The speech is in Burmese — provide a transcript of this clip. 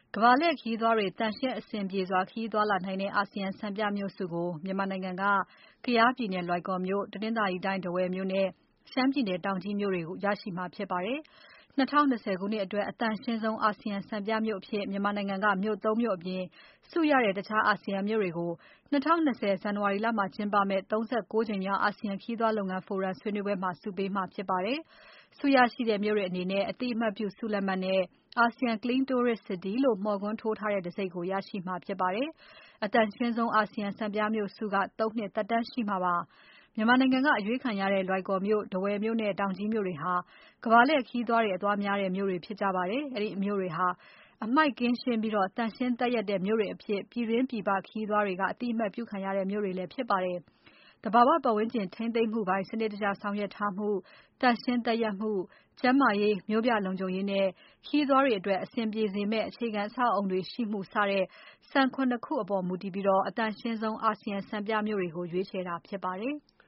ကမ္ဘာလှည့်ခရီးသွားတွေသန့်ရှင်းအဆင်ပြေစွာခရီးသွားလာနိုင်တဲ့အာဆီယံစံပြမြို့ဆုကိုမြန်မာနိုင်ငံကကယားပြည်နယ်လွိုင်ကော်မြို့၊တနင်္သာရီတိုင်းထားဝယ်မြို့နဲ့ရှမ်းပြည်နယ်တောင်ကြီးမြို့တွေရရှိမှာဖြစ်ပါတယ်။ 2020 ခုနှစ်အတွက်အသန့်ရှင်းဆုံးအာဆီယံစံပြမြို့အဖြစ်မြန်မာနိုင်ငံကမြို့ ၃ မြို့အပြင်ဆုရတဲ့တခြားအာဆီယံမြို့တွေကို2020 ဇန်နဝါရီလမှာကျင်းပမယ့် 39 ကြိမ်မြောက်အာဆီယံခရီးသွားလုပ်ငန်းဖိုရမ်ဆွေးနွေးပွဲမှာဆုပေးမှာဖြစ်ပါတယ်။ ဆုရရှိတဲ့မြို့တွေအနေနဲ့အသိအမှတ်ပြုဆုလက်မှတ်နဲ့ ASEAN Clean Tourist City လို့မော်ကွန်းထိုးထားတဲ့တံဆိပ်ကိုရရှိမှာဖြစ်ပါတယ်။ အသန့်ရှင်းဆုံးအာဆီယံစံပြမြို့ဆုက ၃ နှစ်သက်တမ်းရှိမှာပါ။ မြန်မာနိုင်ငံကအရွေးခံရတဲ့လွိုင်ကော်မြို့၊ထားဝယ်မြို့နဲ့တောင်ကြီးမြို့တွေဟာကမ္ဘာလှည့်ခရီးသွားတွေအသွားများတဲ့မြို့တွေဖြစ်ကြပါတယ်။ အဲဒီမြို့တွေဟာအမှိုက်ကင်းရှင်းပြီးသန့်ရှင်းသက်ရက်တဲ့မြို့တွေအဖြစ်ပြည်တွင်းပြည်ပခရီးသွားတွေကအသိအမှတ်ပြုခံရတဲ့မြို့တွေလည်းဖြစ်ပါတယ်။ သဘာဝပတ်ဝန်းကျင်ထိန်းသိမ်းမှုပိုင်းစနစ်တကျဆောင်ရွက်ထားမှု၊သန့်ရှင်းသက်ရက်မှု၊ကျန်းမာရေး၊မြို့ပြလုံခြုံရေးနဲ့ခရီးသွားတွေအတွက်အဆင်ပြေစေမယ့်အခြေခံအဆောက်အအုံတွေရှိမှုစတဲ့စံ ၇ ခုအပေါ်မူတည်ပြီးအသန့်ရှင်းဆုံးအာဆီယံစံပြမြို့တွေကိုရွေးချယ်တာဖြစ်ပါတယ်။